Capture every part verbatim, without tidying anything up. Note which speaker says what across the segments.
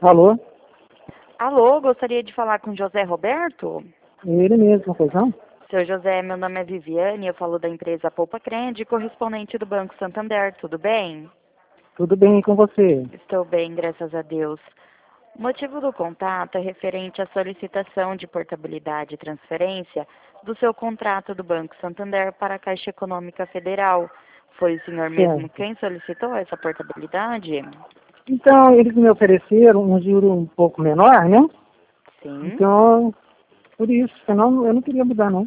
Speaker 1: Alô?
Speaker 2: Alô, gostaria de falar com José Roberto?
Speaker 1: Ele mesmo, pois não?
Speaker 2: Seu José, meu nome é Viviane, eu falo da empresa Poupa Crede, correspondente do Banco Santander, tudo bem?
Speaker 1: Tudo bem com você?
Speaker 2: Estou bem, graças a Deus. O motivo do contato é referente à solicitação de portabilidade e transferência do seu contrato do Banco Santander para a Caixa Econômica Federal. Foi o senhor mesmo
Speaker 1: Certo.
Speaker 2: quem solicitou essa portabilidade?
Speaker 1: Então, eles me ofereceram um juro um pouco menor, né?
Speaker 2: Sim.
Speaker 1: Então, por isso, senão eu não queria mudar, não.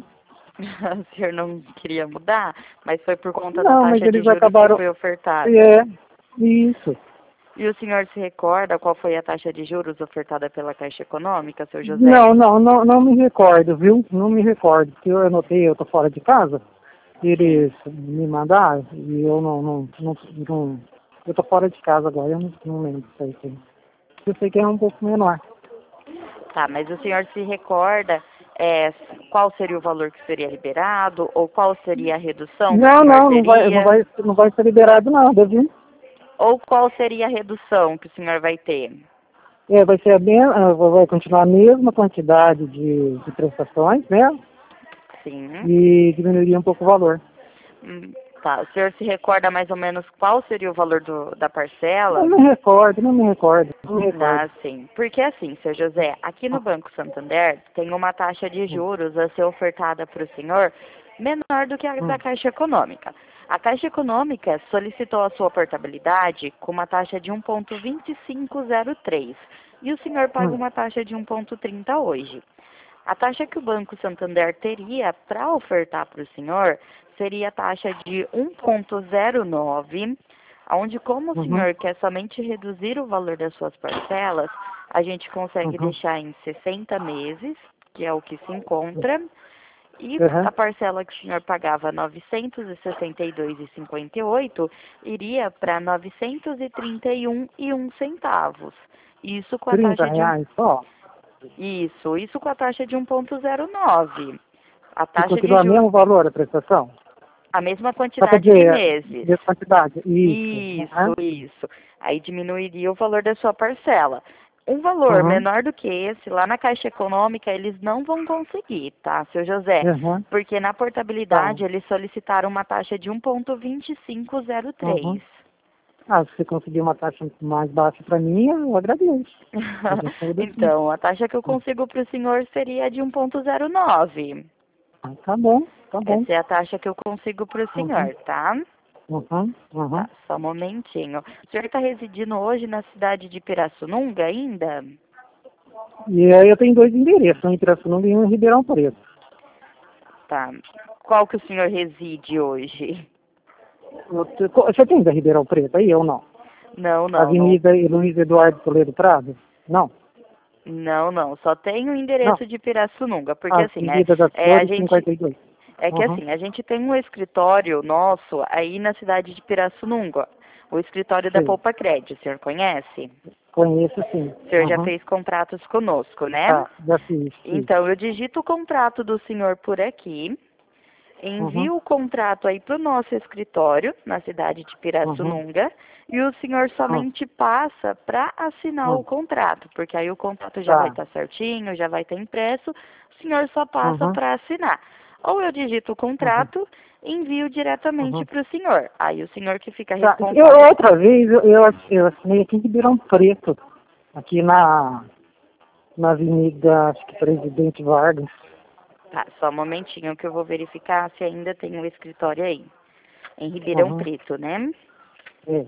Speaker 2: O senhor não queria mudar, mas foi por conta da
Speaker 1: Não, mas
Speaker 2: taxa de
Speaker 1: eles
Speaker 2: juros que
Speaker 1: acabaram...
Speaker 2: foi ofertada.
Speaker 1: É, isso.
Speaker 2: E o senhor se recorda qual foi a taxa de juros ofertada pela Caixa Econômica, seu José?
Speaker 1: Não, não, não, não me recordo, viu? Não me recordo, porque eu anotei, eu tô fora de casa,
Speaker 2: Sim.
Speaker 1: eles me mandaram e eu não, não, não, não- eu tô fora de casa agora, eu não, não lembro disso aí. Sim. Eu sei que é um pouco menor.
Speaker 2: Tá, mas o senhor se recorda é, qual seria o valor que seria liberado ou qual seria a redução que o
Speaker 1: Não,
Speaker 2: senhor
Speaker 1: não, não vai, não
Speaker 2: teria?
Speaker 1: vai, não vai ser liberado nada, viu?
Speaker 2: Ou qual seria a redução que o senhor vai ter?
Speaker 1: É, vai ser a me- ah, vai continuar a mesma quantidade de, de prestações, né?
Speaker 2: Sim.
Speaker 1: E diminuiria um pouco o valor.
Speaker 2: Hum, Tá, o senhor se recorda mais ou menos qual seria o valor do, da
Speaker 1: Não
Speaker 2: parcela?
Speaker 1: me recordo, não me recordo, não me recordo.
Speaker 2: Ah, sim. Porque assim, seu José, aqui no Banco Santander tem uma taxa de
Speaker 1: Hum,
Speaker 2: juros a ser ofertada para o senhor menor do que a da
Speaker 1: hum,
Speaker 2: Caixa Econômica. A Caixa Econômica solicitou a sua portabilidade com uma taxa de um vírgula vinte e cinco zero três e o senhor paga
Speaker 1: hum,
Speaker 2: uma taxa de um vírgula trinta hoje. A taxa que o Banco Santander teria para ofertar para o senhor seria a taxa de um vírgula zero nove, onde como o
Speaker 1: uhum,
Speaker 2: senhor quer somente reduzir o valor das suas parcelas, a gente consegue
Speaker 1: uhum,
Speaker 2: deixar em sessenta meses, que é o que se encontra, e
Speaker 1: uhum.
Speaker 2: a parcela que o senhor pagava novecentos e sessenta e dois vírgula cinquenta e oito iria para novecentos e trinta e um e um centavos. Isso com a
Speaker 1: trinta
Speaker 2: taxa de um
Speaker 1: reais só.
Speaker 2: isso, isso com a taxa de um vírgula zero nove. A
Speaker 1: E
Speaker 2: taxa de
Speaker 1: continua o
Speaker 2: juros,
Speaker 1: mesmo valor a prestação?
Speaker 2: a mesma
Speaker 1: Ah, quer
Speaker 2: quantidade de
Speaker 1: dizer,
Speaker 2: meses.
Speaker 1: mesma quantidade. Isso.
Speaker 2: Isso,
Speaker 1: Uhum,
Speaker 2: isso. Aí diminuiria o valor da sua parcela. Um valor
Speaker 1: uhum,
Speaker 2: menor do que esse, lá na Caixa Econômica, eles não vão conseguir, tá, seu José?
Speaker 1: uhum,
Speaker 2: Porque na
Speaker 1: tá.
Speaker 2: portabilidade eles solicitaram uma taxa de um vírgula vinte e cinco zero
Speaker 1: Uhum.
Speaker 2: três.
Speaker 1: Ah, se você conseguir uma taxa mais baixa para mim, eu agradeço. A gente muda assim.
Speaker 2: Então, a taxa que eu consigo para o senhor seria de um vírgula zero nove.
Speaker 1: Ah, tá bom, tá bom.
Speaker 2: Essa é a taxa que eu consigo para o
Speaker 1: Uhum,
Speaker 2: senhor, tá?
Speaker 1: uhum,
Speaker 2: Tá,
Speaker 1: uhum.
Speaker 2: só um momentinho. O senhor está residindo hoje na cidade de Pirassununga ainda?
Speaker 1: E aí eu tenho dois endereços, um em Pirassununga e um em Ribeirão Preto.
Speaker 2: Tá. Qual que o senhor reside hoje?
Speaker 1: Você você tem da Ribeirão Preto aí ou não?
Speaker 2: Não, não, não.
Speaker 1: Avenida Luiz Eduardo Toledo Prado? Não,
Speaker 2: Não, não. Só tem o
Speaker 1: não.
Speaker 2: endereço de Pirassununga, porque assim, é,
Speaker 1: Avenida das
Speaker 2: é a
Speaker 1: Flores
Speaker 2: gente
Speaker 1: cinquenta e dois.
Speaker 2: é que
Speaker 1: Uhum,
Speaker 2: assim, a gente tem um escritório nosso aí na cidade de Pirassununga, o escritório da
Speaker 1: sei.
Speaker 2: Poupa Cred, o senhor conhece?
Speaker 1: Conheço sim.
Speaker 2: O senhor já
Speaker 1: Uhum.
Speaker 2: fez contratos conosco, né?
Speaker 1: Tá, já fiz, fiz.
Speaker 2: Então, eu digito o contrato do senhor por aqui,
Speaker 1: Uhum,
Speaker 2: envio o contrato aí para o nosso escritório, na cidade de
Speaker 1: uhum,
Speaker 2: Pirassununga, e o senhor
Speaker 1: uhum,
Speaker 2: somente passa para assinar o
Speaker 1: uhum.
Speaker 2: contrato, porque aí o contrato já vai
Speaker 1: Tá.
Speaker 2: estar certinho, já vai estar impresso, o senhor só passa
Speaker 1: Uhum,
Speaker 2: para assinar. Ou eu digito o
Speaker 1: uhum,
Speaker 2: contrato e envio diretamente
Speaker 1: uhum.
Speaker 2: para o senhor. Aí o senhor que fica
Speaker 1: Tá. Eu,
Speaker 2: responsável.
Speaker 1: outra vez eu, eu, eu assinei aqui em Ribeirão Preto, aqui na, na Avenida, acho que Presidente Vargas.
Speaker 2: Tá, só um momentinho que eu vou verificar se ainda tem o escritório aí. Em Ribeirão
Speaker 1: Uhum.
Speaker 2: Preto, né?
Speaker 1: É.